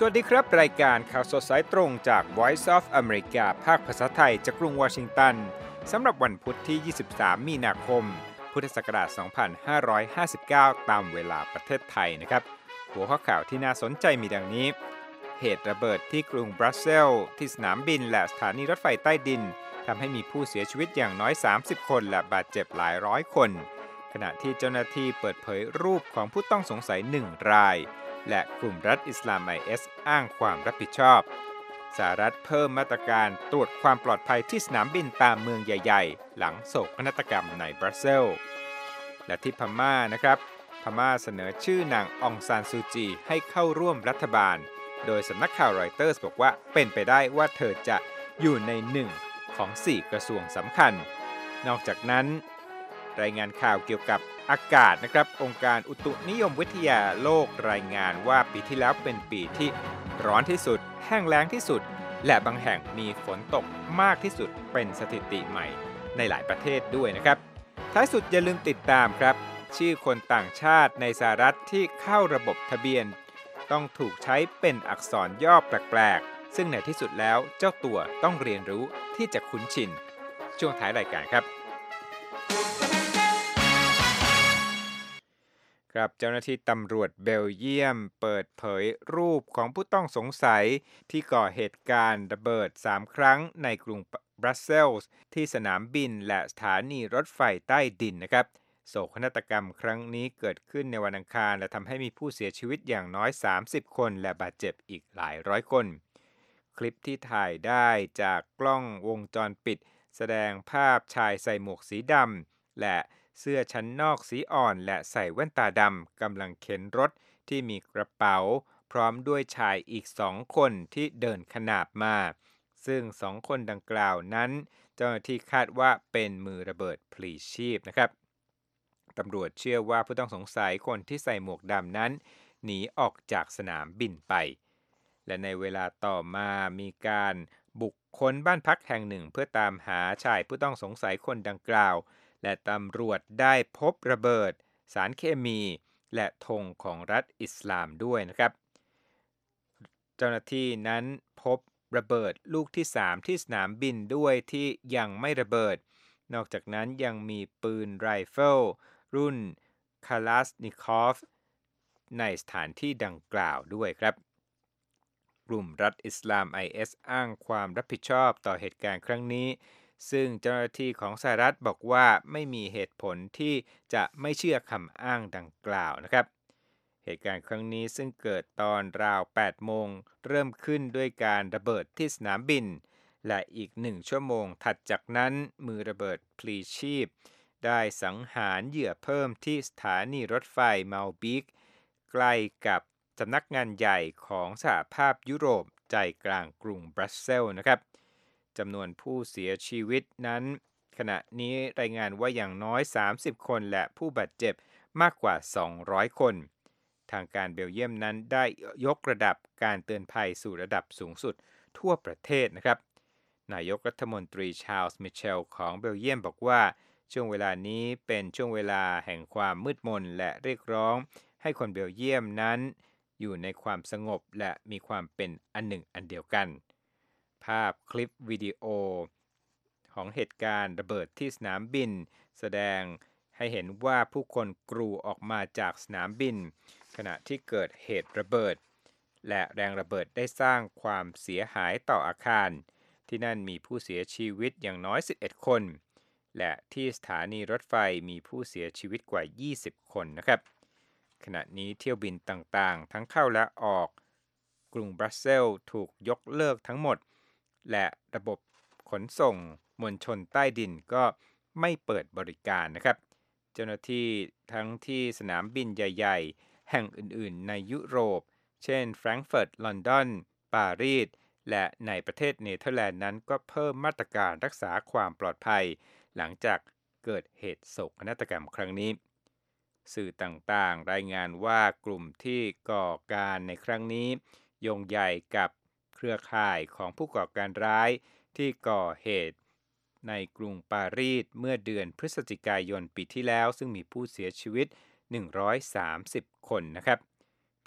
สวัสดีครับรายการข่าวสดสายตรงจาก Voice of America ภาคภาษาไทยจากกรุงวอชิงตันสำหรับวันพุธที่ 23 มีนาคม พุทธศักราช 2559 ตามเวลาประเทศไทยนะครับหัวข้อข่าวที่น่าสนใจมีดังนี้ เหตุระเบิดที่กรุงบรัสเซลส์ที่สนามบินและสถานีรถไฟใต้ดินทำให้มีผู้เสียชีวิตอย่างน้อย 30 คนและบาดเจ็บหลายร้อยคนขณะที่เจ้าหน้าที่เปิดเผยรูปของผู้ต้องสงสัย1 รายและกลุ่มรัฐอิสลาม IS อ้างความรับผิดชอบสหรัฐเพิ่มมาตรการตรวจความปลอดภัยที่สนามบินตามเมืองใหญ่ๆหลังโศกนาฏกรรมในบรัสเซลส์และที่พม่านะครับพม่าเสนอชื่อนางองซานซูจีให้เข้าร่วมรัฐบาลโดยสำนักข่าวรอยเตอร์สบอกว่าเป็นไปได้ว่าเธอจะอยู่ใน1ของ4กระทรวงสำคัญนอกจากนั้นรายงานข่าวเกี่ยวกับอากาศนะครับองค์การอุตุนิยมวิทยาโลกรายงานว่าปีที่แล้วเป็นปีที่ร้อนที่สุดแห้งแล้งที่สุดและบางแห่งมีฝนตกมากที่สุดเป็นสถิติใหม่ในหลายประเทศด้วยนะครับท้ายสุดอย่าลืมติดตามครับชื่อคนต่างชาติในสหรัฐที่เข้าระบบทะเบียนต้องถูกใช้เป็นอักษรย่อแปลกๆซึ่งในที่สุดแล้วเจ้าตัวต้องเรียนรู้ที่จะคุ้นชินช่วงท้ายรายการครับเจ้าหน้าที่ตำรวจเบลเยียมเปิดเผยรูปของผู้ต้องสงสัยที่ก่อเหตุการณ์ระเบิด3 ครั้งในกรุงบรัสเซลส์ที่สนามบินและสถานีรถไฟใต้ดินนะครับโศกนาฏกรรมครั้งนี้เกิดขึ้นในวันอังคารและทำให้มีผู้เสียชีวิตอย่างน้อย30 คนและบาดเจ็บอีกหลายร้อยคนคลิปที่ถ่ายได้จากกล้องวงจรปิดแสดงภาพชายใส่หมวกสีดำและเสื้อชั้นนอกสีอ่อนและใส่แว่นตาดำกำลังเข็นรถที่มีกระเป๋าพร้อมด้วยชายอีก2 คนที่เดินขนาบมาซึ่ง2 คนดังกล่าวนั้นเจ้าหน้าที่คาดว่าเป็นมือระเบิดพลีชีพนะครับตำรวจเชื่อว่าผู้ต้องสงสัยคนที่ใส่หมวกดำนั้นหนีออกจากสนามบินไปและในเวลาต่อมามีการบุกค้นบ้านพักแห่งหนึ่งเพื่อตามหาชายผู้ต้องสงสัยคนดังกล่าวและตำรวจได้พบระเบิดสารเคมีและธงของรัฐอิสลามด้วยนะครับเจ้าหน้าที่นั้นพบระเบิดลูกที่3ที่สนามบินด้วยที่ยังไม่ระเบิดนอกจากนั้นยังมีปืนไรเฟิลรุ่นคาลาชนิคอฟในสถานที่ดังกล่าวด้วยครับกลุ่มรัฐอิสลาม IS อ้างความรับผิดชอบต่อเหตุการณ์ครั้งนี้ซึ่งเจ้าหน้าที่ของสหรัฐบอกว่าไม่มีเหตุผลที่จะไม่เชื่อคำอ้างดังกล่าวนะครับเหตุการณ์ครั้งนี้ซึ่งเกิดตอนราว 8 โมงเริ่มขึ้นด้วยการระเบิดที่สนามบินและอีก1 ชั่วโมงถัดจากนั้นมือระเบิดพลีชีพได้สังหารเหยื่อเพิ่มที่สถานีรถไฟมัลบิกใกล้กับสำนักงานใหญ่ของสหภาพยุโรปใจกลางกรุงบรัสเซลส์นะครับจำนวนผู้เสียชีวิตนั้นขณะนี้รายงานว่าอย่างน้อย30 คนและผู้บาดเจ็บมากกว่า200 คนทางการเบลเยียมนั้นได้ยกระดับการเตือนภัยสู่ระดับสูงสุดทั่วประเทศนะครับนายกรัฐมนตรีชาร์ลส์มิเชลของเบลเยียมบอกว่าช่วงเวลานี้เป็นช่วงเวลาแห่งความมืดมนและเรียกร้องให้คนเบลเยียมนั้นอยู่ในความสงบและมีความเป็นอันหนึ่งอันเดียวกันภาพคลิปวิดีโอของเหตุการณ์ระเบิดที่สนามบินแสดงให้เห็นว่าผู้คนกรูออกมาจากสนามบินขณะที่เกิดเหตุระเบิดและแรงระเบิดได้สร้างความเสียหายต่ออาคารที่นั่นมีผู้เสียชีวิตอย่างน้อย11 คนและที่สถานีรถไฟมีผู้เสียชีวิตกว่า20 คนนะครับขณะนี้เที่ยวบินต่างๆทั้งเข้าและออกกรุงบรัสเซลส์ถูกยกเลิกทั้งหมดและระบบขนส่งมวลชนใต้ดินก็ไม่เปิดบริการนะครับเจ้าหน้าที่ทั้งที่สนามบินใหญ่ๆแห่งอื่นๆในยุโรปเช่นแฟรงก์เฟิร์ตลอนดอนปารีสและในประเทศเนเธอร์แลนด์นั้นก็เพิ่มมาตรการรักษาความปลอดภัยหลังจากเกิดเหตุโศกนาฏกรรมครั้งนี้สื่อต่างๆรายงานว่ากลุ่มที่ก่อการในครั้งนี้โยงใยกับเครือข่ายของผู้ก่อการร้ายที่ก่อเหตุในกรุงปารีสเมื่อเดือนพฤศจิกายนปีที่แล้วซึ่งมีผู้เสียชีวิต130 คนนะครับท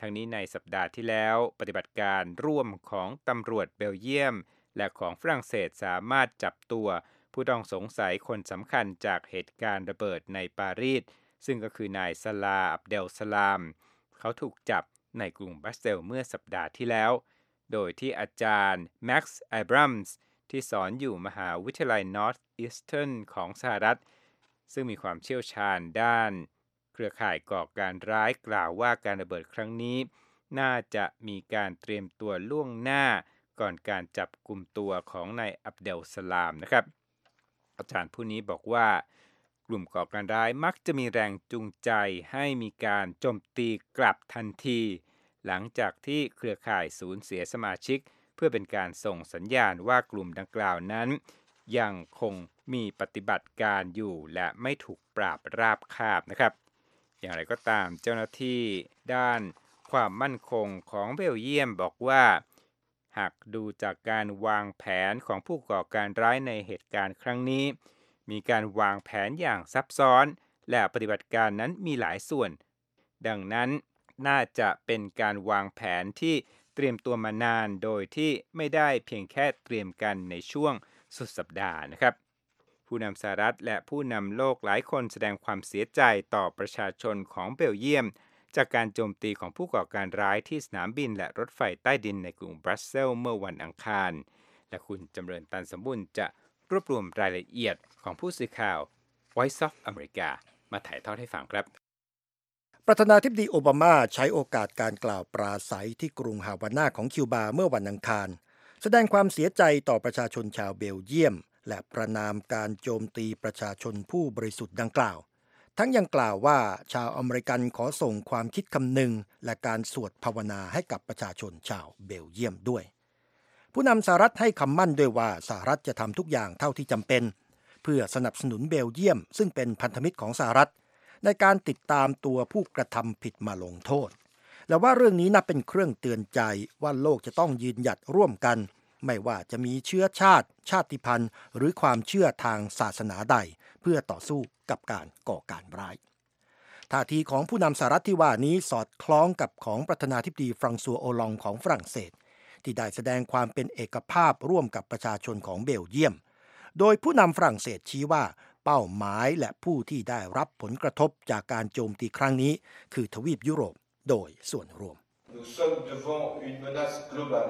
ทั้งนี้ในสัปดาห์ที่แล้วปฏิบัติการร่วมของตำรวจเบลเยียมและของฝรั่งเศสสามารถจับตัวผู้ต้องสงสัยคนสำคัญจากเหตุการณ์ระเบิดในปารีสซึ่งก็คือนายซาลาอับเดลสลามเขาถูกจับในกรุงบรัสเซลส์เมื่อสัปดาห์ที่แล้วโดยที่อาจารย์แม็กซ์ไอบรัมส์ที่สอนอยู่มหาวิทยาลัย Northeastern ของสหรัฐซึ่งมีความเชี่ยวชาญด้านเครือข่ายก่อการร้ายกล่าวว่าการระเบิดครั้งนี้น่าจะมีการเตรียมตัวล่วงหน้าก่อนการจับกลุ่มตัวของนายอับเดลสลามนะครับอาจารย์ผู้นี้บอกว่ากลุ่มก่อการร้ายมักจะมีแรงจูงใจให้มีการโจมตีกลับทันทีหลังจากที่เครือข่ายสูญเสียสมาชิกเพื่อเป็นการส่งสัญญาณว่ากลุ่มดังกล่าวนั้นยังคงมีปฏิบัติการอยู่และไม่ถูกปราบราบคาบนะครับอย่างไรก็ตามเจ้าหน้าที่ด้านความมั่นคงของเบลเยียมบอกว่าหากดูจากการวางแผนของผู้ก่อการร้ายในเหตุการณ์ครั้งนี้มีการวางแผนอย่างซับซ้อนและปฏิบัติการนั้นมีหลายส่วนดังนั้นน่าจะเป็นการวางแผนที่เตรียมตัวมานานโดยที่ไม่ได้เพียงแค่เตรียมกันในช่วงสุดสัปดาห์นะครับผู้นำสหรัฐและผู้นำโลกหลายคนแสดงความเสียใจต่อประชาชนของเบลเยียมจากการโจมตีของผู้ก่อการร้ายที่สนามบินและรถไฟใต้ดินในกรุงบรัสเซลส์เมื่อวันอังคารและคุณจำเริญตันสมบุญจะรวบรวมรายละเอียดของผู้สื่อข่าว Voice of America มาถ่ายทอดให้ฟังครับประธานาธิบดีโอบามาใช้โอกาสการกล่าวปราศัยที่กรุงฮาวานาของคิวบาเมื่อวันอังคารแสดงความเสียใจต่อประชาชนชาวเบลเยียมและประณามการโจมตีประชาชนผู้บริสุทธิ์ดังกล่าวทั้งยังกล่าวว่าชาวอเมริกันขอส่งความคิดคำนึงและการสวดภาวนาให้กับประชาชนชาวเบลเยียมด้วยผู้นำสหรัฐให้คำมั่นด้วยว่าสหรัฐจะทำทุกอย่างเท่าที่จำเป็นเพื่อสนับสนุนเบลเยียมซึ่งเป็นพันธมิตรของสหรัฐในการติดตามตัวผู้กระทำผิดมาลงโทษและว่าเรื่องนี้นับเป็นเครื่องเตือนใจว่าโลกจะต้องยืนหยัดร่วมกันไม่ว่าจะมีเชื้อชาติชาติพันธุ์หรือความเชื่อทางศาสนาใดเพื่อต่อสู้กับการก่อการร้ายท่าทีของผู้นำสหรัฐที่ว่านี้สอดคล้องกับของประธานาธิบดีฟรังซัวโอลองของฝรั่งเศสที่ได้แสดงความเป็นเอกภาพร่วมกับประชาชนของเบลเยียมโดยผู้นำฝรั่งเศสชี้ว่าเป้าหมายและผู้ที่ได้รับผลกระทบจากการโจมตีครั้งนี้คือทวีปยุโรปโดยส่วนรวม Nous sommes devant une menace globale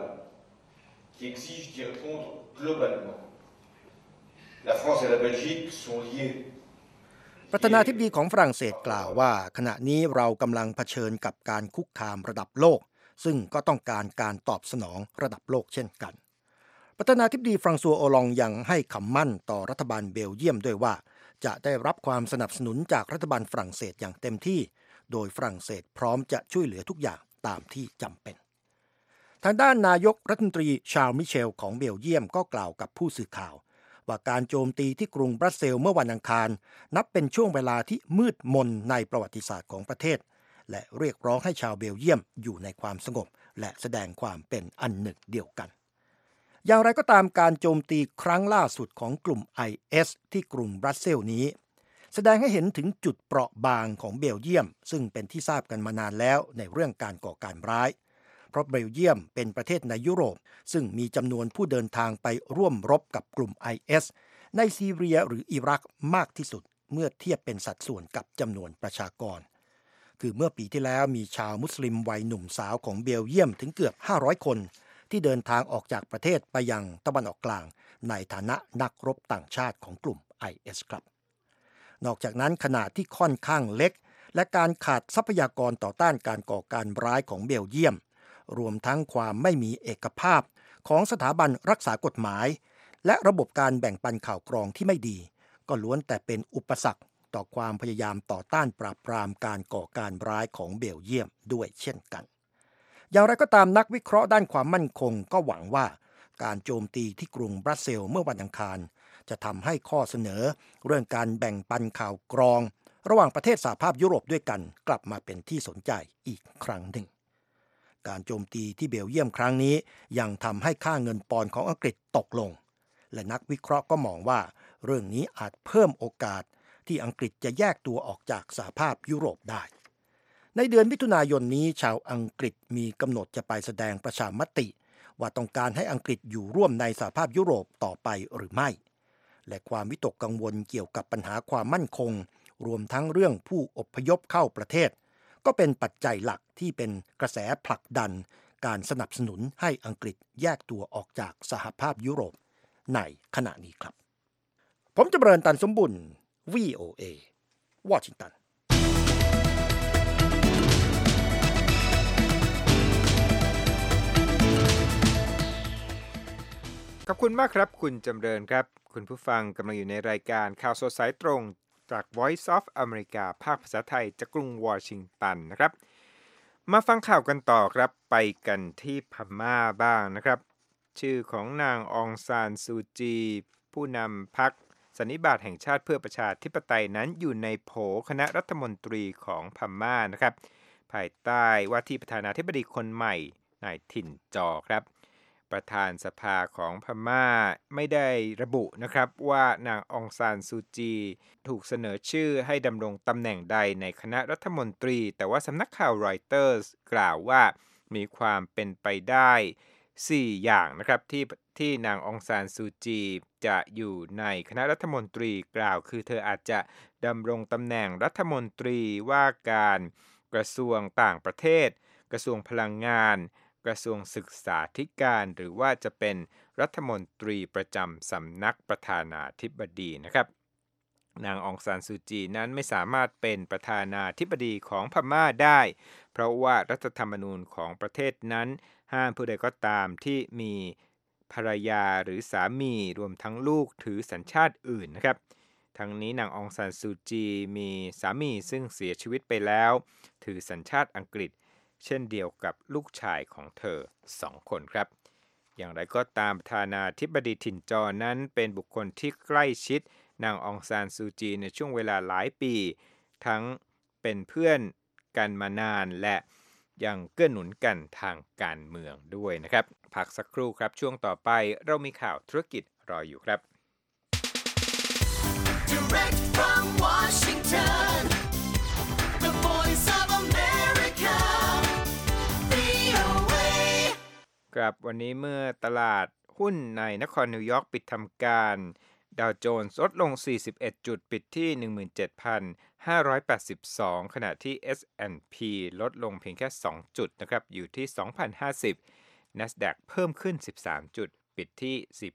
qui exige d'y répondre globalement. La France et la Belgique sont liées. ประธานาธิบดีของฝรั่งเศสกล่าวว่าขณะนี้เรากำลังเผชิญกับการคุกคามระดับโลกซึ่งก็ต้องการตอบสนองระดับโลกเช่นกันประธานาธิบดีฟรังซัวโอลองยังให้คำมั่นต่อรัฐบาลเบลเยียมด้วยว่าจะได้รับความสนับสนุนจากรัฐบาลฝรั่งเศสอย่างเต็มที่โดยฝรั่งเศสพร้อมจะช่วยเหลือทุกอย่างตามที่จำเป็นทางด้านนายกรัฐมนตรีชาร์ลส์มิเชลของเบลเยียมก็กล่าวกับผู้สื่อข่าวว่าการโจมตีที่กรุงบรัสเซลส์เมื่อวันอังคารนับเป็นช่วงเวลาที่มืดมนในประวัติศาสตร์ของประเทศและเรียกร้องให้ชาวเบลเยียมอยู่ในความสงบและแสดงความเป็นอันหนึ่งเดียวกันอย่างไรก็ตามการโจมตีครั้งล่าสุดของกลุ่ม IS ที่กรุงบรัสเซลส์นี้แสดงให้เห็นถึงจุดเปราะบางของเบลเยียมซึ่งเป็นที่ทราบกันมานานแล้วในเรื่องการก่อการร้ายเพราะเบลเยียมเป็นประเทศในยุโรปซึ่งมีจำนวนผู้เดินทางไปร่วมรบกับกลุ่ม IS ในซีเรียหรืออิรักมากที่สุดเมื่อเทียบเป็นสัดส่วนกับจำนวนประชากรคือเมื่อปีที่แล้วมีชาวมุสลิมวัยหนุ่มสาวของเบลเยียมถึงเกือบ500คนที่เดินทางออกจากประเทศไปยังตะวันออกกลางในฐานะนักรบต่างชาติของกลุ่ม IS ครับนอกจากนั้นขณะที่ค่อนข้างเล็กและการขาดทรัพยากรต่อต้านการก่อการร้ายของเบลเยียมรวมทั้งความไม่มีเอกภาพของสถาบันรักษากฎหมายและระบบการแบ่งปันข่าวกรองที่ไม่ดีก็ล้วนแต่เป็นอุปสรรคต่อความพยายามต่อต้านปราบปรามการก่อการร้ายของเบลเยียมด้วยเช่นกันอย่างไรก็ตามนักวิเคราะห์ด้านความมั่นคงก็หวังว่าการโจมตีที่กรุงบรัสเซลส์เมื่อวันอังคารจะทำให้ข้อเสนอเรื่องการแบ่งปันข่าวกรองระหว่างประเทศสหภาพยุโรปด้วยกันกลับมาเป็นที่สนใจอีกครั้งหนึ่งการโจมตีที่เบลเยียมครั้งนี้ยังทำให้ค่าเงินปอนด์ของอังกฤษตกลงและนักวิเคราะห์ก็มองว่าเรื่องนี้อาจเพิ่มโอกาสที่อังกฤษจะแยกตัวออกจากสหภาพยุโรปได้ในเดือนมิถุนายนนี้ชาวอังกฤษมีกำหนดจะไปแสดงประชามติว่าต้องการให้อังกฤษอยู่ร่วมในสหภาพยุโรปต่อไปหรือไม่และความวิตกกังวลเกี่ยวกับปัญหาความมั่นคงรวมทั้งเรื่องผู้อพยพเข้าประเทศก็เป็นปัจจัยหลักที่เป็นกระแสผลักดันการสนับสนุนให้อังกฤษแยกตัวออกจากสหภาพยุโรปในขณะนี้ครับผมจำเริญตันสมบุญ VOA วอชิงตันขอบคุณมากครับคุณจำเริญครับคุณผู้ฟังกำลังอยู่ในรายการข่าวสดสายตรงจาก Voice of America ภาคภาษาไทยจากกรุงวอชิงตันนะครับมาฟังข่าวกันต่อครับไปกันที่พม่าบ้างนะครับชื่อของนางองซานซูจีผู้นำพรรคสันนิบาตแห่งชาติเพื่อประชาธิปไตยนั้นอยู่ในโผคณะรัฐมนตรีของพม่านะครับภายใต้ว่าที่ประธานาธิบดีคนใหม่นายถิ่นจอครับประธานสภาของพม่าไม่ได้ระบุนะครับว่านางองซานซูจีถูกเสนอชื่อให้ดำรงตำแหน่งใดในคณะรัฐมนตรีแต่ว่าสำนักข่าวรอยเตอร์สกล่าวว่ามีความเป็นไปได้4อย่างนะครับที่นางองซานซูจีจะอยู่ในคณะรัฐมนตรีกล่าวคือเธออาจจะดำรงตำแหน่งรัฐมนตรีว่าการกระทรวงต่างประเทศกระทรวงพลังงานกระทรวงศึกษาธิการหรือว่าจะเป็นรัฐมนตรีประจำสำนักประธานาธิบดีนะครับนางองซานซูจีนั้นไม่สามารถเป็นประธานาธิบดีของพม่าได้เพราะว่ารัฐธรรมนูญของประเทศนั้นห้ามผู้ใดก็ตามที่มีภรรยาหรือสามีรวมทั้งลูกถือสัญชาติอื่นนะครับทั้งนี้นางองซานซูจีมีสามีซึ่งเสียชีวิตไปแล้วถือสัญชาติอังกฤษเช่นเดียวกับลูกชายของเธอ2 คนครับอย่างไรก็ตามประธานาธิบดีถิ่นจอนั้นเป็นบุคคลที่ใกล้ชิดนางองซานซูจีในช่วงเวลาหลายปีทั้งเป็นเพื่อนกันมานานและยังเกื้อหนุนกันทางการเมืองด้วยนะครับพักสักครู่ครับช่วงต่อไปเรามีข่าวธุรกิจรออยู่ครับ Direct from Washington, the voice of America, VOA. ครับวันนี้เมื่อตลาดหุ้นในนครนิวยอร์กปิดทำการดาวโจนส์ลดลง41จุดปิดที่ 17,582 ขณะที่ S&P ลดลงเพียงแค่2จุดนะครับอยู่ที่ 2,050 NASDAQ เพิ่มขึ้น13จุดปิดที่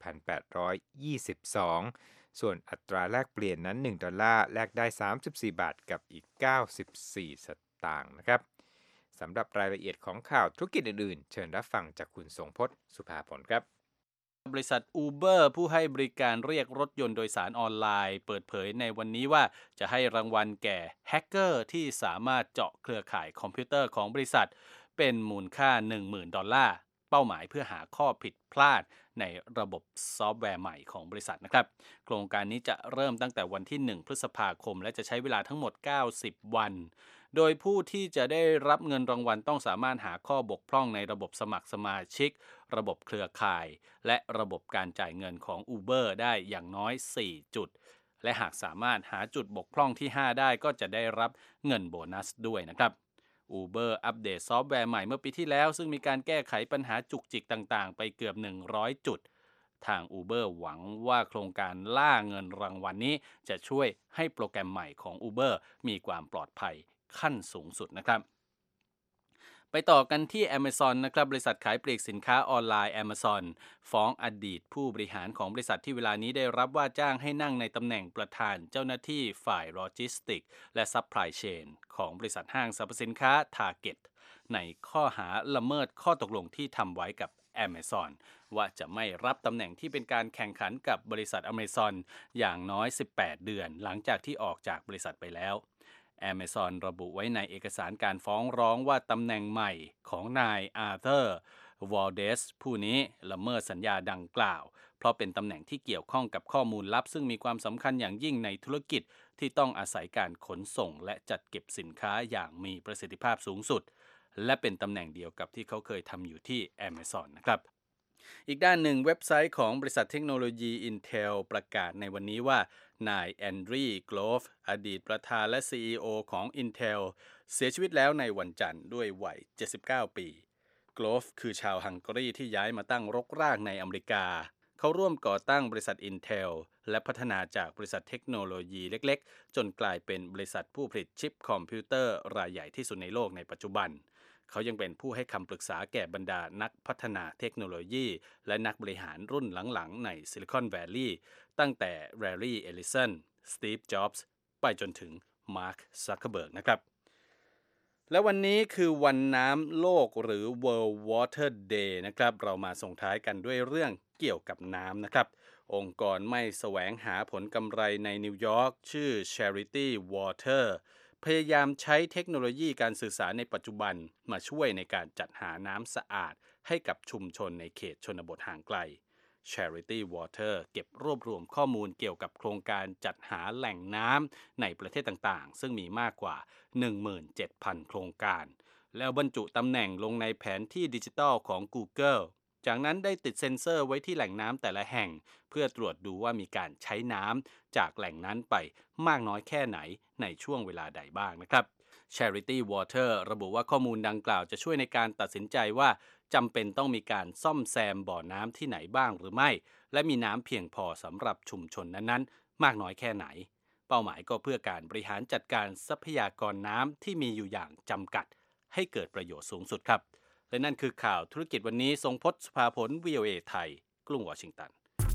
4,822 ส่วนอัตราแลกเปลี่ยนนั้น$1แลกได้34บาทกับอีก94สตางค์นะครับสำหรับรายละเอียดของข่าวธุรกิจอื่นๆเชิญรับฟังจากคุณทรงพจน์สุภาผลครับบริษัท Uber ผู้ให้บริการเรียกรถยนต์โดยสารออนไลน์เปิดเผยในวันนี้ว่าจะให้รางวัลแก่แฮกเกอร์ที่สามารถเจาะเครือข่ายคอมพิวเตอร์ของบริษัทเป็นมูลค่า$10,000เป้าหมายเพื่อหาข้อผิดพลาดในระบบซอฟต์แวร์ใหม่ของบริษัทนะครับโครงการนี้จะเริ่มตั้งแต่วันที่1พฤษภาคมและจะใช้เวลาทั้งหมด90วันโดยผู้ที่จะได้รับเงินรางวัลต้องสามารถหาข้อบกพร่องในระบบสมัครสมาชิกระบบเครือข่ายและระบบการจ่ายเงินของ Uber ได้อย่างน้อย4จุดและหากสามารถหาจุดบกพร่องที่5ได้ก็จะได้รับเงินโบนัสด้วยนะครับ Uber อัปเดตซอฟต์แวร์ใหม่เมื่อปีที่แล้วซึ่งมีการแก้ไขปัญหาจุกจิกต่างๆไปเกือบ100จุดทาง Uber หวังว่าโครงการล่าเงินรางวัลนี้จะช่วยให้โปรแกรมใหม่ของ Uber มีความปลอดภัยขั้นสูงสุดนะครับไปต่อกันที่ Amazon นะครับบริษัทขายปลีกสินค้าออนไลน์ Amazon ฟ้องอดีตผู้บริหารของบริษัทที่เวลานี้ได้รับว่าจ้างให้นั่งในตำแหน่งประธานเจ้าหน้าที่ฝ่ายโลจิสติกและซัพพลายเชนของบริษัทห้างสรรพสินค้า Target ในข้อหาละเมิดข้อตกลงที่ทำไว้กับ Amazon ว่าจะไม่รับตำแหน่งที่เป็นการแข่งขันกับบริษัท Amazon อย่างน้อย18เดือนหลังจากที่ออกจากบริษัทไปแล้วAmazon ระบุไว้ในเอกสารการฟ้องร้องว่าตำแหน่งใหม่ของนายอาร์เธอร์วอลเดสผู้นี้ละเมิดสัญญาดังกล่าวเพราะเป็นตำแหน่งที่เกี่ยวข้องกับข้อมูลลับซึ่งมีความสำคัญอย่างยิ่งในธุรกิจที่ต้องอาศัยการขนส่งและจัดเก็บสินค้าอย่างมีประสิทธิภาพสูงสุดและเป็นตำแหน่งเดียวกับที่เขาเคยทำอยู่ที่ Amazon นะครับอีกด้านหนึ่งเว็บไซต์ของบริษัทเทคโนโลยี Intel ประกาศในวันนี้ว่านายแอนดรีว์โกลฟอดีตประธานและ CEO ของ Intel เสียชีวิตแล้วในวันจันทร์ด้วยวัย 79 ปีโกลฟคือชาวฮังการีที่ย้ายมาตั้งรกรากในอเมริกาเขาร่วมก่อตั้งบริษัท Intel และพัฒนาจากบริษัทเทคโนโลยีเล็กๆจนกลายเป็นบริษัทผู้ผลิตชิปคอมพิวเตอร์รายใหญ่ที่สุดในโลกในปัจจุบันเขายังเป็นผู้ให้คำปรึกษาแก่บรรดานักพัฒนาเทคโนโลยีและนักบริหารรุ่นหลังๆในซิลิคอนแวลลีย์ตั้งแต่แรลลี่ เอลลิสัน สตีฟ จ็อบส์ไปจนถึงมาร์ค ซักเคอร์เบิร์กนะครับและวันนี้คือวันน้ำโลกหรือ World Water Day นะครับเรามาส่งท้ายกันด้วยเรื่องเกี่ยวกับน้ำนะครับองค์กรไม่แสวงหาผลกำไรในนิวยอร์กชื่อ Charity Water พยายามใช้เทคโนโลยีการสื่อสารในปัจจุบันมาช่วยในการจัดหาน้ำสะอาดให้กับชุมชนในเขตชนบทห่างไกล Charity Water เก็บรวบรวมข้อมูลเกี่ยวกับโครงการจัดหาแหล่งน้ำในประเทศต่างๆซึ่งมีมากกว่า 17,000 โครงการแล้วบรรจุตำแหน่งลงในแผนที่ดิจิทัลของ Google จากนั้นได้ติดเซ็นเซอร์ไว้ที่แหล่งน้ำแต่ละแห่งเพื่อตรวจดูว่ามีการใช้น้ำจากแหล่งนั้นไปมากน้อยแค่ไหนในช่วงเวลาใดบ้างนะครับ Charity Water ระบุว่าข้อมูลดังกล่าวจะช่วยในการตัดสินใจว่าจำเป็นต้องมีการซ่อมแซมบ่อน้ำที่ไหนบ้างหรือไม่และมีน้ำเพียงพอสำหรับชุมชนนั้นๆมากน้อยแค่ไหนเป้าหมายก็เพื่อการบริหารจัดการทรัพยากรน้ำที่มีอยู่อย่างจำกัดให้เกิดประโยชน์สูงสุดครับและนั่นคือข่าวธุรกิจวันนี้ทรงพจน์ สุภาผล VOA ไทยกรุงวอชิงตัน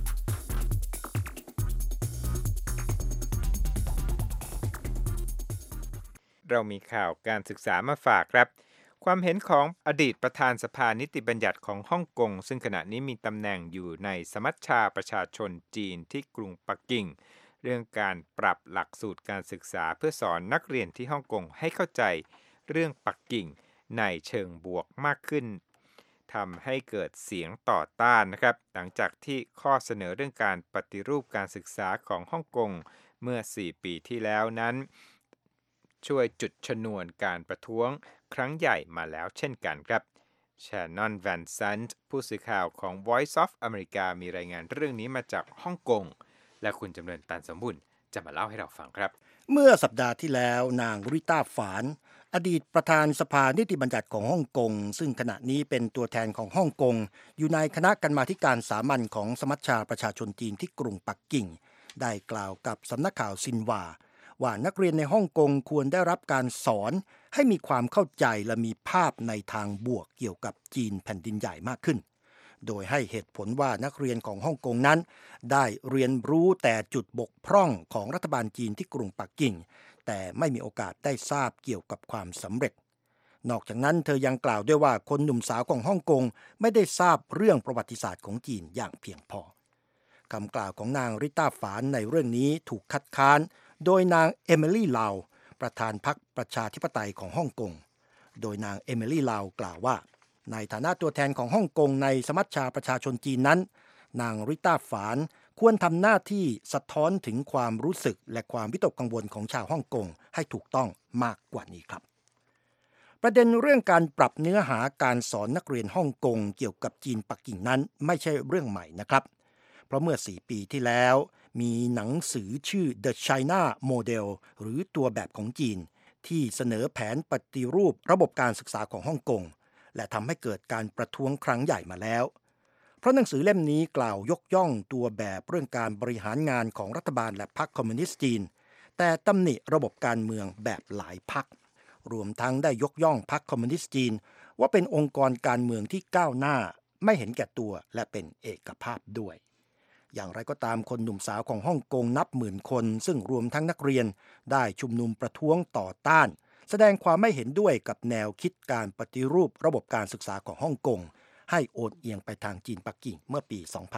เรามีข่าวการศึกษามาฝากครับความเห็นของอดีตประธานสภานิติบัญญัติของฮ่องกงซึ่งขณะนี้มีตำแหน่งอยู่ในสมัชชาประชาชนจีนที่กรุงปักกิ่งเรื่องการปรับหลักสูตรการศึกษาเพื่อสอนนักเรียนที่ฮ่องกงให้เข้าใจเรื่องปักกิ่งในเชิงบวกมากขึ้นทำให้เกิดเสียงต่อต้านนะครับหลังจากที่ข้อเสนอเรื่องการปฏิรูปการศึกษาของฮ่องกงเมื่อ 4 ปีที่แล้วนั้นช่วยจุดชนวนการประท้วงครั้งใหญ่มาแล้วเช่นกันครับชานอน แวนซันต์ผู้สื่อข่าวของ Voice of America มีรายงานเรื่องนี้มาจากฮ่องกงและคุณจำเริญ ตันสมบุญจะมาเล่าให้เราฟังครับเมื่อสัปดาห์ที่แล้วนางริต้าฝานอดีตประธานสภานิติบัญญัติของฮ่องกงซึ่งขณะนี้เป็นตัวแทนของฮ่องกงอยู่ในคณะกรรมาธิการสามัญของสมัชชาประชาชนจีนที่กรุงปักกิ่งได้กล่าวกับสำนักข่าวซินหว่าว่านักเรียนในฮ่องกงควรได้รับการสอนให้มีความเข้าใจและมีภาพในทางบวกเกี่ยวกับจีนแผ่นดินใหญ่มากขึ้นโดยให้เหตุผลว่านักเรียนของฮ่องกงนั้นได้เรียนรู้แต่จุดบกพร่องของรัฐบาลจีนที่กรุงปักกิ่งแต่ไม่มีโอกาสได้ทราบเกี่ยวกับความสำเร็จนอกจากนั้นเธอยังกล่าวด้วยว่าคนหนุ่มสาวของฮ่องกงไม่ได้ทราบเรื่องประวัติศาสตร์ของจีนอย่างเพียงพอคำกล่าวของนางริต้าฝานในเรื่องนี้ถูกคัดค้านโดยนางเอมิลี่ลาวประธานพรรคประชาธิปไตยของฮ่องกงโดยนางเอมิลี่ลาวกล่าวว่าในฐานะตัวแทนของฮ่องกงในสมัชชาประชาชนจีนนั้นนางริต้าฝานควรทำหน้าที่สะท้อนถึงความรู้สึกและความวิตกกังวลของชาวฮ่องกงให้ถูกต้องมากกว่านี้ครับประเด็นเรื่องการปรับเนื้อหาการสอนนักเรียนฮ่องกงเกี่ยวกับจีนปักกิ่งนั้นไม่ใช่เรื่องใหม่นะครับเพราะเมื่อ4 ปีที่แล้วมีหนังสือชื่อ The China Model หรือตัวแบบของจีนที่เสนอแผนปฏิรูประบบการศึกษาของฮ่องกงและทำให้เกิดการประท้วงครั้งใหญ่มาแล้วเพราะหนังสือเล่มนี้กล่าวยกย่องตัวแบบเรื่องการบริหารงานของรัฐบาลและพรรคคอมมิวนิสต์จีนแต่ตำหนิระบบการเมืองแบบหลายพรรครวมทั้งได้ยกย่องพรรคคอมมิวนิสต์จีนว่าเป็นองค์กรการเมืองที่ก้าวหน้าไม่เห็นแก่ตัวและเป็นเอกภาพด้วยอย่างไรก็ตามคนหนุ่มสาวของฮ่องกงนับหมื่นคนซึ่งรวมทั้งนักเรียนได้ชุมนุมประท้วงต่อต้านแสดงความไม่เห็นด้วยกับแนวคิดการปฏิรูประบบการศึกษาของฮ่องกงให้โอนเอียงไปทางจีนปักกิ่งเมื่อปี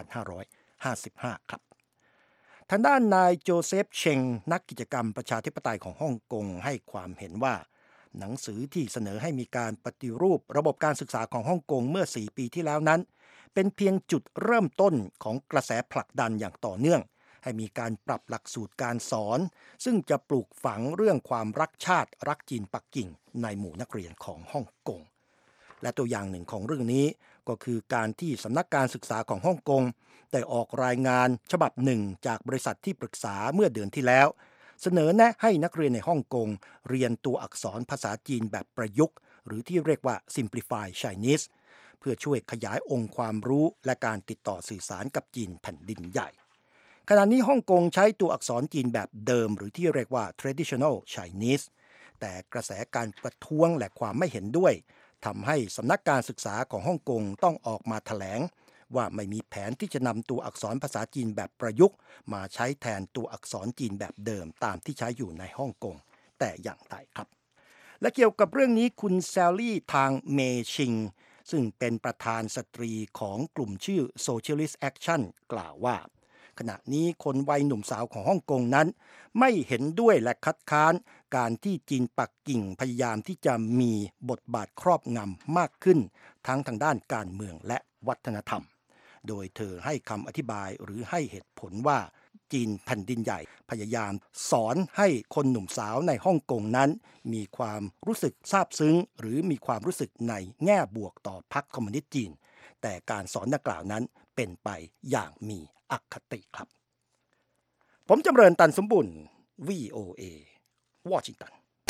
2555 ครับทางด้านนายโจเซฟเชงนักกิจกรรมประชาธิปไตยของฮ่องกงให้ความเห็นว่าหนังสือที่เสนอให้มีการปฏิรูประบบการศึกษาของฮ่องกงเมื่อ 4 ปีที่แล้วนั้นเป็นเพียงจุดเริ่มต้นของกระแสผลักดันอย่างต่อเนื่องให้มีการปรับหลักสูตรการสอนซึ่งจะปลูกฝังเรื่องความรักชาติรักจีนปักกิ่งในหมู่นักเรียนของฮ่องกงและตัวอย่างหนึ่งของเรื่องนี้ก็คือการที่สำนักการศึกษาของฮ่องกงได้ออกรายงานฉบับหนึ่งจากบริษัทที่ปรึกษาเมื่อเดือนที่แล้วเสนอแนะให้นักเรียนในฮ่องกงเรียนตัวอักษรภาษาจีนแบบประยุกต์หรือที่เรียกว่า Simplified Chinese เพื่อช่วยขยายองค์ความรู้และการติดต่อสื่อสารกับจีนแผ่นดินใหญ่ขณะนี้ฮ่องกงใช้ตัวอักษรจีนแบบเดิมหรือที่เรียกว่า Traditional Chinese แต่กระแสการประท้วงและความไม่เห็นด้วยทำให้สำนักการศึกษาของฮ่องกงต้องออกมาแถลงว่าไม่มีแผนที่จะนำตัวอักษรภาษาจีนแบบประยุกต์มาใช้แทนตัวอักษรจีนแบบเดิมตามที่ใช้อยู่ในฮ่องกงแต่อย่างใดครับและเกี่ยวกับเรื่องนี้คุณแซลลี่ทางเมชิงซึ่งเป็นประธานสตรีของกลุ่มชื่อ Socialist Action กล่าวว่าขณะนี้คนวัยหนุ่มสาวของฮ่องกงนั้นไม่เห็นด้วยและคัดค้านการที่จีนปักกิ่งพยายามที่จะมีบทบาทครอบงำมากขึ้นทั้งทางด้านการเมืองและวัฒนธรรมโดยเธอให้คำอธิบายหรือให้เหตุผลว่าจีนแผ่นดินใหญ่พยายามสอนให้คนหนุ่มสาวในฮ่องกงนั้นมีความรู้สึกซาบซึ้งหรือมีความรู้สึกในแง่บวกต่อพรรคคอมมิวนิสต์จีนแต่การสอนดังกล่าวนั้นเป็นไปอย่างมีอคติครับผมจำเริญตันสมบุญ VOA วอชิงตัน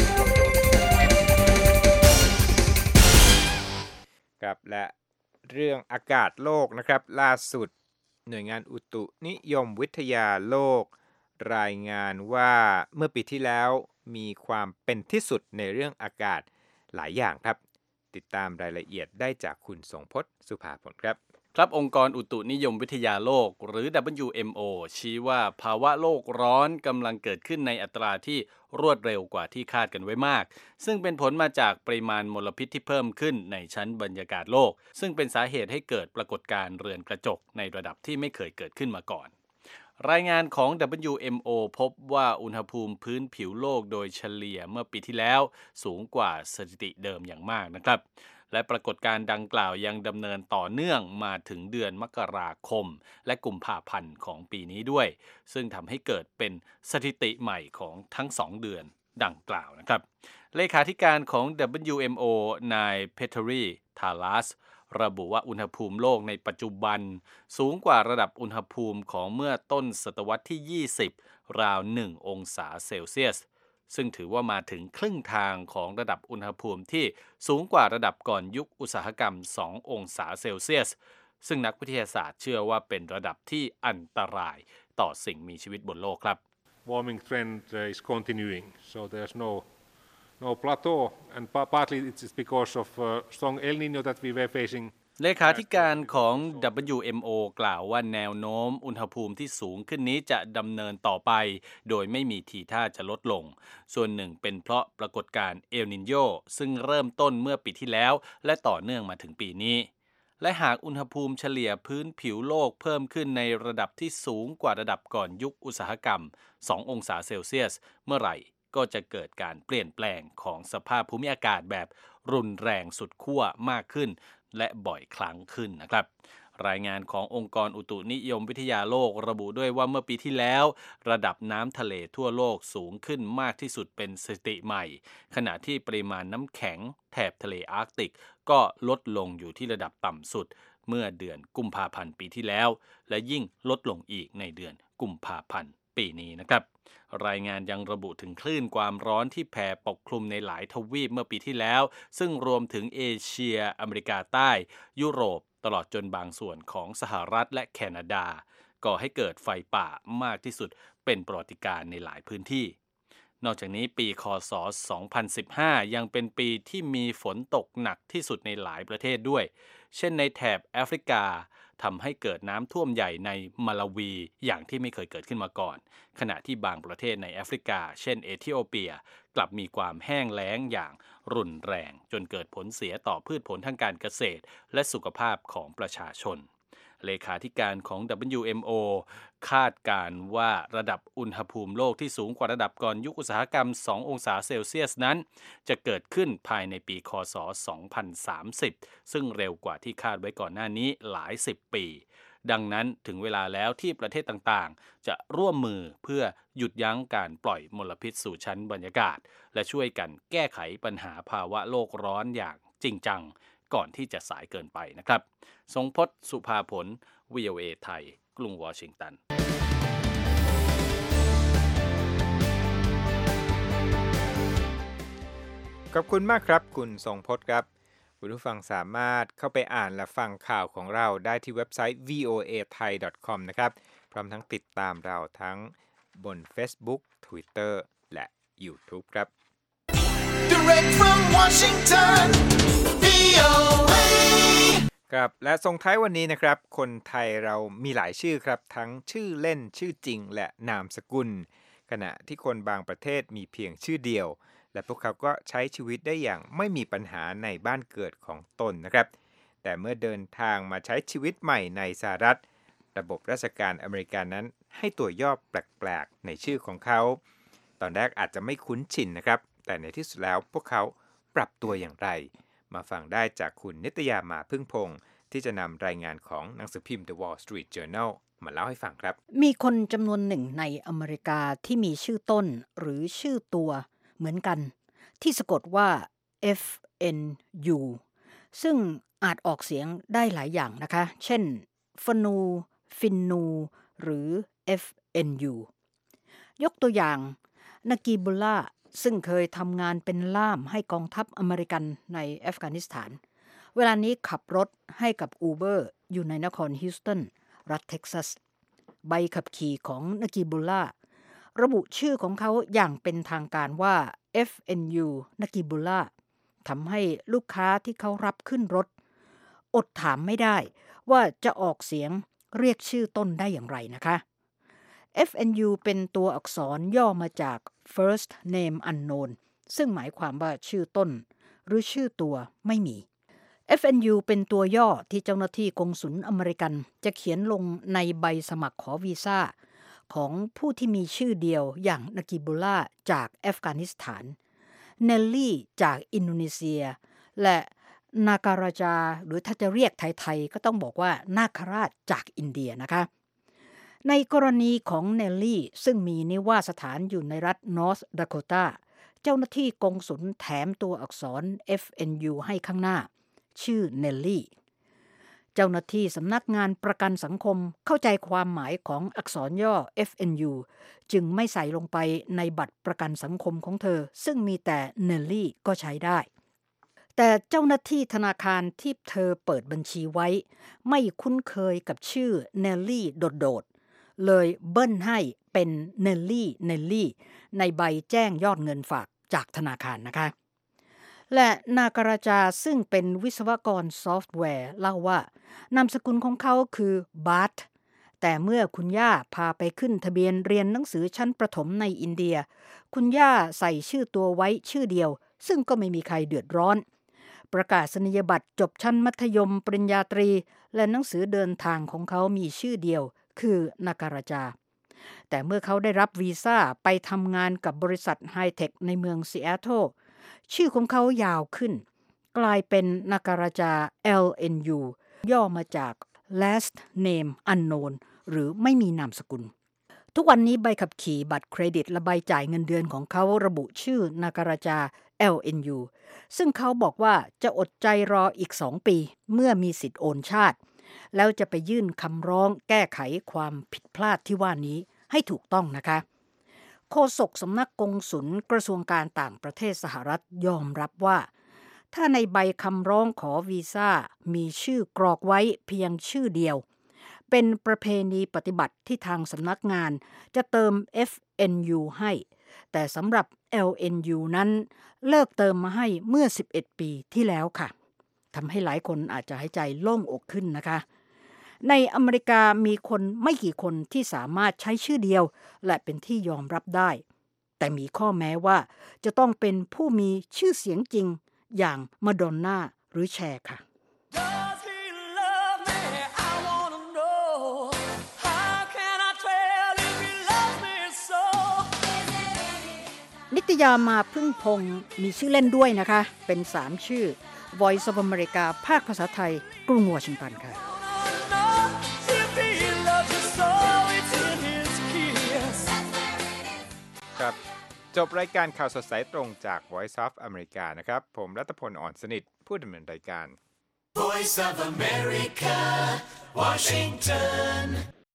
ครับและเรื่องอากาศโลกนะครับล่าสุดหน่วยงานอุตุนิยมวิทยาโลกรายงานว่าเมื่อปีที่แล้วมีความเป็นที่สุดในเรื่องอากาศหลายอย่างครับติดตามรายละเอียดได้จากคุณทรงพจน์สุภาผลครับครับองค์กรอุตุนิยมวิทยาโลกหรือ WMO ชี้ว่าภาวะโลกร้อนกำลังเกิดขึ้นในอัตราที่รวดเร็วกว่าที่คาดกันไว้มากซึ่งเป็นผลมาจากปริมาณมลพิษที่เพิ่มขึ้นในชั้นบรรยากาศโลกซึ่งเป็นสาเหตุให้เกิดปรากฏการณ์เรือนกระจกในระดับที่ไม่เคยเกิดขึ้นมาก่อนรายงานของ WMO พบว่าอุณหภูมิพื้นผิวโลกโดยเฉลี่ยเมื่อปีที่แล้วสูงกว่าสถิติเดิมอย่างมากนะครับและปรากฏการณ์ดังกล่าวยังดำเนินต่อเนื่องมาถึงเดือนมกราคมและกุมภาพันธ์ของปีนี้ด้วยซึ่งทำให้เกิดเป็นสถิติใหม่ของทั้ง2เดือนดังกล่าวนะครับเลขาธิการของ WMO นายเพเทอรีทาลัสระบุว่าอุณหภูมิโลกในปัจจุบันสูงกว่าระดับอุณหภูมิของเมื่อต้นศตวรรษที่20ราว1องศาเซลเซียสซึ่งถือว่ามาถึงครึ่งทางของระดับอุณหภูมิที่สูงกว่าระดับก่อนยุคอุตสาหกรรม2องศาเซลเซียสซึ่งนักวิทยาศาสตร์เชื่อว่าเป็นระดับที่อันตรายต่อสิ่งมีชีวิตบนโลกครับ Warming trend is continuing, so there's no plateau, and partly it's because of strong El Niño that we were facing. เลขาธิการของ WMO กล่าวว่าแนวโน้มอุณหภูมิที่สูงขึ้นนี้จะดำเนินต่อไปโดยไม่มีทีท่าจะลดลงส่วนหนึ่งเป็นเพราะปรากฏการณ์เอลนิโญซึ่งเริ่มต้นเมื่อปีที่แล้วและต่อเนื่องมาถึงปีนี้และหากอุณหภูมิเฉลี่ยพื้นผิวโลกเพิ่มขึ้นในระดับที่สูงกว่าระดับก่อนยุคอุตสาหกรรม2องศาเซลเซียสเมื่อไหร่ก็จะเกิดการเปลี่ยนแปลงของสภาพภูมิอากาศแบบรุนแรงสุดขั้วมากขึ้นและบ่อยครั้งขึ้นนะครับรายงานขององค์กรอุตุนิยมวิทยาโลกระบุด้วยว่าเมื่อปีที่แล้วระดับน้ำทะเลทั่วโลกสูงขึ้นมากที่สุดเป็นสถิติใหม่ขณะที่ปริมาณน้ำแข็งแถบทะเลอาร์กติกก็ลดลงอยู่ที่ระดับต่ำสุดเมื่อเดือนกุมภาพันธ์ปีที่แล้วและยิ่งลดลงอีกในเดือนกุมภาพันธ์ปีนี้นะครับรายงานยังระบุถึงคลื่นความร้อนที่แผ่ปกคลุมในหลายทวีปเมื่อปีที่แล้วซึ่งรวมถึงเอเชียอเมริกาใต้ยุโรปตลอดจนบางส่วนของสหรัฐและแคนาดาก่อให้เกิดไฟป่ามากที่สุดเป็นประวัติการณ์ในหลายพื้นที่นอกจากนี้ปีค.ศ. 2015ยังเป็นปีที่มีฝนตกหนักที่สุดในหลายประเทศด้วยเช่นในแถบแอฟริกาทำให้เกิดน้ำท่วมใหญ่ในมาลาวีอย่างที่ไม่เคยเกิดขึ้นมาก่อนขณะที่บางประเทศในแอฟริกาเช่นเอธิโอเปียกลับมีความแห้งแล้งอย่างรุนแรงจนเกิดผลเสียต่อพืชผลทางการเกษตรและสุขภาพของประชาชนเลขาธิการของ WMO คาดการณ์ว่าระดับอุณหภูมิโลกที่สูงกว่าระดับก่อนยุคอุตสาหกรรม2องศาเซลเซียสนั้นจะเกิดขึ้นภายในปีค.ศ. 2030ซึ่งเร็วกว่าที่คาดไว้ก่อนหน้านี้หลาย10ปีดังนั้นถึงเวลาแล้วที่ประเทศต่างๆจะร่วมมือเพื่อหยุดยั้งการปล่อยมลพิษสู่ชั้นบรรยากาศและช่วยกันแก้ไขปัญหาภาวะโลกร้อนอย่างจริงจังก่อนที่จะสายเกินไปนะครับทรงพจน์สุภาผล VOA ไทยกรุงวอชิงตันขอบคุณมากครับคุณทรงพจน์ครับคุณผู้ฟังสามารถเข้าไปอ่านและฟังข่าวของเราได้ที่เว็บไซต์ voathai.com นะครับพร้อมทั้งติดตามเราทั้งบน Facebook Twitter และ YouTube ครับ Direct from Washington, VOA. ครับและส่งท้ายวันนี้นะครับคนไทยเรามีหลายชื่อครับทั้งชื่อเล่นชื่อจริงและนามสกุลขณะที่คนบางประเทศมีเพียงชื่อเดียวและพวกเขาก็ใช้ชีวิตได้อย่างไม่มีปัญหาในบ้านเกิดของตนนะครับแต่เมื่อเดินทางมาใช้ชีวิตใหม่ในสหรัฐระบบราชการอเมริกันนั้นให้ตัวย่อแปลกๆในชื่อของเขาตอนแรกอาจจะไม่คุ้นชินนะครับแต่ในที่สุดแล้วพวกเขาปรับตัวอย่างไรมาฟังได้จากคุณนิตยามาพึ่งพงษ์ที่จะนำรายงานของหนังสือพิมพ์ The Wall Street Journal มาเล่าให้ฟังครับมีคนจำนวนหนึ่งในอเมริกาที่มีชื่อต้นหรือชื่อตัวเหมือนกันที่สะกดว่า FNU ซึ่งอาจออกเสียงได้หลายอย่างนะคะเช่นฟนูฟินนูหรือ FNU ยกตัวอย่างนากีบุลล่าซึ่งเคยทำงานเป็นล่ามให้กองทัพอเมริกันในอัฟกานิสถานเวลานี้ขับรถให้กับ Uber อยู่ในนครฮิวสตันรัฐเท็กซัสใบขับขี่ของนากีบุลล่าระบุชื่อของเขาอย่างเป็นทางการว่า FNU นากีบุลล่าทำให้ลูกค้าที่เขารับขึ้นรถอดถามไม่ได้ว่าจะออกเสียงเรียกชื่อต้นได้อย่างไรนะคะ FNU เป็นตัวอักษรย่อมาจาก First Name Unknown ซึ่งหมายความว่าชื่อต้นหรือชื่อตัวไม่มี FNU เป็นตัวย่อที่เจ้าหน้าที่กงสุลอเมริกันจะเขียนลงในใบสมัครขอวีซ่าของผู้ที่มีชื่อเดียวอย่างนากิบุลล่าจากอัฟกานิสถานเนลลี่จากอินโดนีเซียและนาการาจาหรือถ้าจะเรียกไทยๆก็ต้องบอกว่านาคราชจากอินเดียนะคะในกรณีของเนลลี่ซึ่งมีนิวาสถานอยู่ในรัฐนอร์ทดาโคตาเจ้าหน้าที่กงสุลแถมตัวอักษร FNU ให้ข้างหน้าชื่อเนลลี่เจ้าหน้าที่สำนักงานประกันสังคมเข้าใจความหมายของอักษรย่อ FNU จึงไม่ใส่ลงไปในบัตรประกันสังคมของเธอซึ่งมีแต่เนลลี่ก็ใช้ได้แต่เจ้าหน้าที่ธนาคารที่เธอเปิดบัญชีไว้ไม่คุ้นเคยกับชื่อเนลลี่โดดๆเลยเบิ้ลให้เป็นเนลลี่ในใบแจ้งยอดเงินฝากจากธนาคารนะคะและนาการาจาซึ่งเป็นวิศวกรซอฟต์แวร์เล่าว่านามสกุลของเขาคือบาร์ทแต่เมื่อคุณย่าพาไปขึ้นทะเบียนเรียนหนังสือชั้นประถมในอินเดียคุณย่าใส่ชื่อตัวไว้ชื่อเดียวซึ่งก็ไม่มีใครเดือดร้อนประกาศนียบัตรจบชั้นมัธยมปริญญาตรีและหนังสือเดินทางของเขามีชื่อเดียวคือนาการาจาแต่เมื่อเขาได้รับวีซ่าไปทำงานกับบริษัทไฮเทคในเมืองซีแอตเทิลชื่อของเขายาวขึ้นกลายเป็นนาการาจา LNU ย่อมาจาก Last Name Unknown หรือไม่มีนามสกุลทุกวันนี้ใบขับขี่บัตรเครดิตและใบจ่ายเงินเดือนของเขาระบุชื่อนาการาจา LNU ซึ่งเขาบอกว่าจะอดใจรออีก2 ปีเมื่อมีสิทธิ์โอนชาติแล้วจะไปยื่นคำร้องแก้ไขความผิดพลาดที่ว่านี้ให้ถูกต้องนะคะโฆษกสำนักกงสุลกระทรวงการต่างประเทศสหรัฐยอมรับว่าถ้าในใบคำร้องขอวีซ่ามีชื่อกรอกไว้เพียงชื่อเดียวเป็นประเพณีปฏิบัติที่ทางสำนักงานจะเติม FNU ให้แต่สำหรับ LNU นั้นเลิกเติมมาให้เมื่อ11 ปีที่แล้วค่ะทำให้หลายคนอาจจะหายใจโล่งอกขึ้นนะคะในอเมริกามีคนไม่กี่คนที่สามารถใช้ชื่อเดียวและเป็นที่ยอมรับได้แต่มีข้อแม้ว่าจะต้องเป็นผู้มีชื่อเสียงจริงอย่างมาดอนน่าหรือแชร์ค่ะนิตยามาพึ่งพงษ์มีชื่อเล่นด้วยนะคะเป็น3ชื่อ Voice of America ภาคภาษาไทยกรุงวอชิงตันค่ะครับจบรายการข่าวสดสายตรงจาก Voice of America นะครับผมรัตพล อ่อนสนิทผู้ดำเนินรายการ Voice of America, Washington